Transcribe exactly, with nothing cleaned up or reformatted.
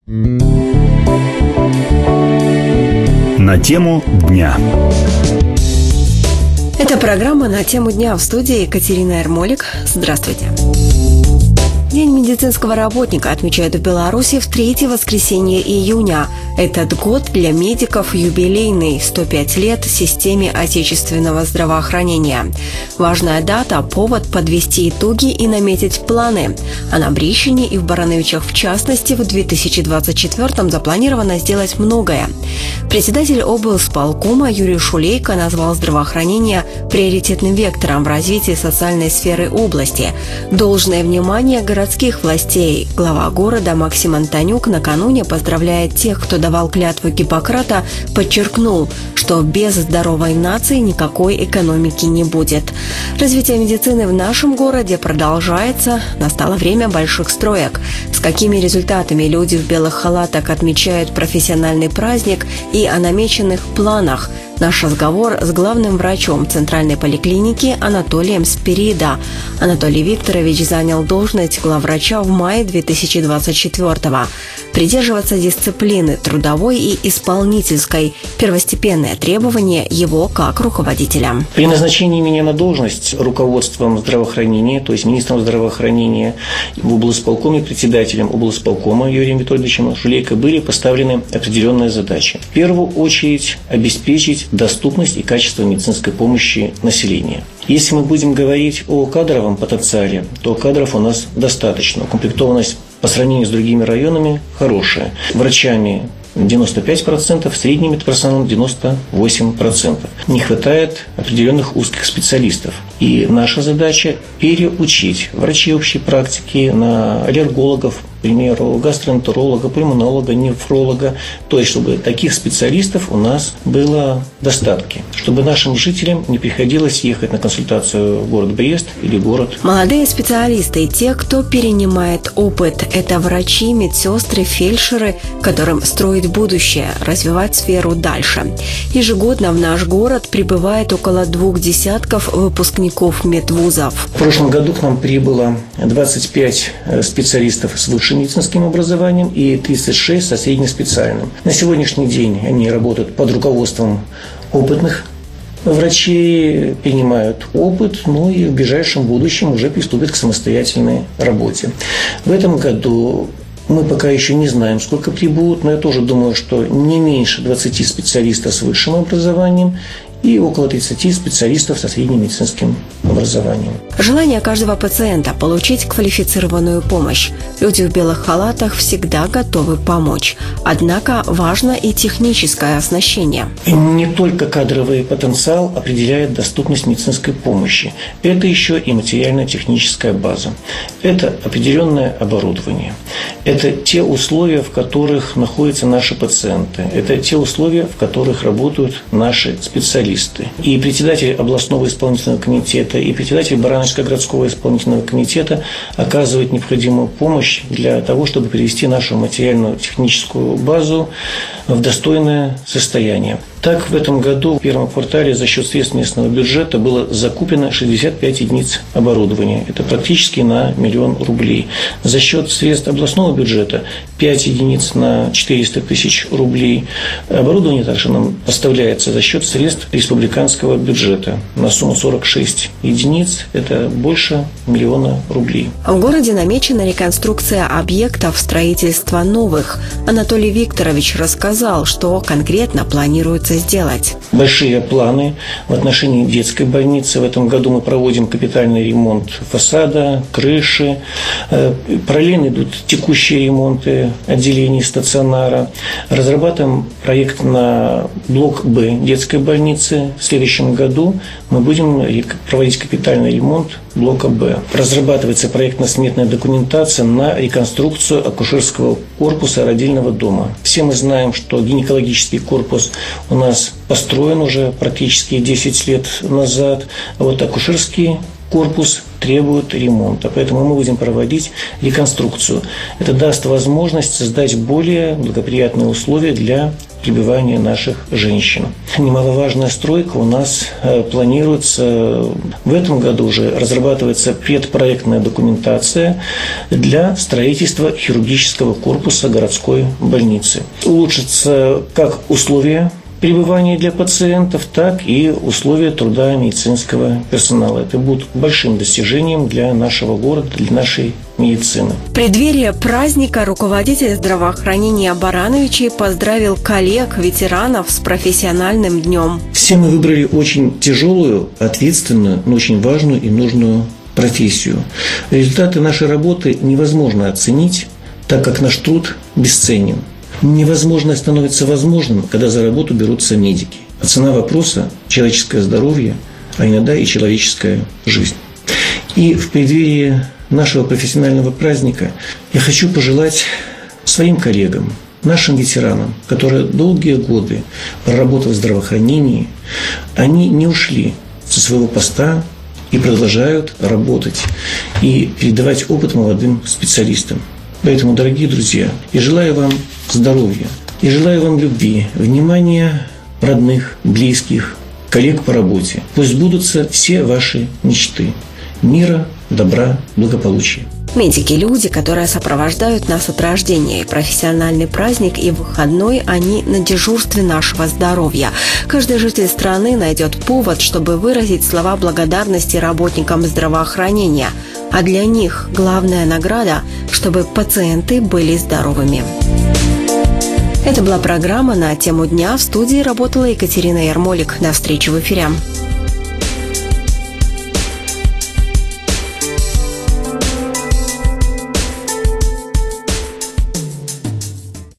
На тему дня. Это программа «На тему дня», в студии Екатерина Ермолик. Здравствуйте. День медицинского работника отмечают в Беларуси в третье воскресенье июня. Этот год для медиков юбилейный – сто пять лет системе отечественного здравоохранения. Важная дата – повод подвести итоги и наметить планы. А на Брещине и в Барановичах в частности в две тысячи двадцать четвёртом запланировано сделать многое. Председатель облсполкома Юрий Шулейко назвал здравоохранение приоритетным вектором в развитии социальной сферы области. Должное внимание городских властей. Глава города Максим Антонюк накануне поздравляет тех, кто давал клятву Гиппократа, подчеркнул, что без здоровой нации никакой экономики не будет. Развитие медицины в нашем городе продолжается. Настало время больших строек. С какими результатами люди в белых халатах отмечают профессиональный праздник и о намеченных планах. Наш разговор с главным врачом Центральной поликлиники Анатолием Спирида. Анатолий Викторович занял должность главврача в мае две тысячи двадцать четвёртого. Придерживаться дисциплины трудовой и исполнительской – первостепенное требование его как руководителя. При назначении меня на должность руководством здравоохранения, то есть министром здравоохранения в облсполкоме, председателем облсполкома Юрием Витольевичем Шулейко были поставлены определенные задачи. В первую очередь обеспечить доступность и качество медицинской помощи населению. Если мы будем говорить о кадровом потенциале, то кадров у нас достаточно. Укомплектованность по сравнению с другими районами хорошая. Врачами девяносто пять процентов, средним медперсоналом девяносто восемь процентов. Не хватает определенных узких специалистов. И наша задача – переучить врачей общей практики на аллергологов, к примеру, гастроэнтеролога, пульмонолога, нефролога. То есть, чтобы таких специалистов у нас было в достатке. Чтобы нашим жителям не приходилось ехать на консультацию в город Брест или город. Молодые специалисты и те, кто перенимает опыт – это врачи, медсестры, фельдшеры, которым строить будущее, развивать сферу дальше. Ежегодно в наш город прибывает около двух десятков выпускников медвузов. В прошлом году к нам прибыло двадцать пять специалистов с высшим медицинским образованием и тридцать шесть со среднеспециальным. На сегодняшний день они работают под руководством опытных врачей, перенимают опыт, ну и в ближайшем будущем уже приступят к самостоятельной работе. В этом году мы пока еще не знаем, сколько прибудут, но я тоже думаю, что не меньше двадцати специалистов с высшим образованием и около тридцати специалистов со средним медицинским образованием. Желание каждого пациента получить квалифицированную помощь. Люди в белых халатах всегда готовы помочь. Однако важно и техническое оснащение. Не только кадровый потенциал определяет доступность медицинской помощи. Это еще и материально-техническая база. Это определенное оборудование. Это те условия, в которых находятся наши пациенты. Это те условия, в которых работают наши специалисты. И председатель областного исполнительного комитета, и председатель Барановичского городского исполнительного комитета оказывают необходимую помощь для того, чтобы привести нашу материальную техническую базу в достойное состояние. Так, в этом году в первом квартале за счет средств местного бюджета было закуплено шестьдесят пять единиц оборудования. Это практически на миллион рублей. За счет средств областного бюджета пять единиц на четыреста тысяч рублей. Оборудование также нам поставляется за счет средств республиканского бюджета на сумму сорок шесть единиц. Это больше миллиона рублей. В городе намечена реконструкция объектов строительства новых. Анатолий Викторович рассказал, что конкретно планируется сделать. Большие планы в отношении детской больницы. В этом году мы проводим капитальный ремонт фасада, крыши. Параллельно идут текущие ремонты отделений стационара. Разрабатываем проект на блок Б детской больницы. В следующем году мы будем проводить капитальный ремонт блока Б. Разрабатывается проектно-сметная документация на реконструкцию акушерского корпуса родильного дома. Все мы знаем, что гинекологический корпус у нас построен уже практически десять лет назад, а вот акушерский корпус требует ремонта, поэтому мы будем проводить реконструкцию. Это даст возможность создать более благоприятные условия для пребывания наших женщин. Немаловажная стройка у нас планируется в этом году уже, разрабатывается предпроектная документация для строительства хирургического корпуса городской больницы. Улучшатся как условия пребывания для пациентов, так и условия труда медицинского персонала. Это будет большим достижением для нашего города, для нашей медицины. В преддверии праздника руководитель здравоохранения Барановичей поздравил коллег, ветеранов с профессиональным днем. Все мы выбрали очень тяжелую, ответственную, но очень важную и нужную профессию. Результаты нашей работы невозможно оценить, так как наш труд бесценен. Невозможное становится возможным, когда за работу берутся медики. А цена вопроса – человеческое здоровье, а иногда и человеческая жизнь. И в преддверии нашего профессионального праздника я хочу пожелать своим коллегам, нашим ветеранам, которые долгие годы, проработав в здравоохранении, они не ушли со своего поста и продолжают работать и передавать опыт молодым специалистам. Поэтому, дорогие друзья, я желаю вам здоровья, я желаю вам любви, внимания родных, близких, коллег по работе. Пусть сбудутся все ваши мечты. Мира, добра, благополучия. Медики – люди, которые сопровождают нас от рождения. И профессиональный праздник, и выходной они на дежурстве нашего здоровья. Каждый житель страны найдет повод, чтобы выразить слова благодарности работникам здравоохранения. А для них главная награда – чтобы пациенты были здоровыми. Это была программа «На тему дня». В студии работала Екатерина Ермолик. До встречи в эфире.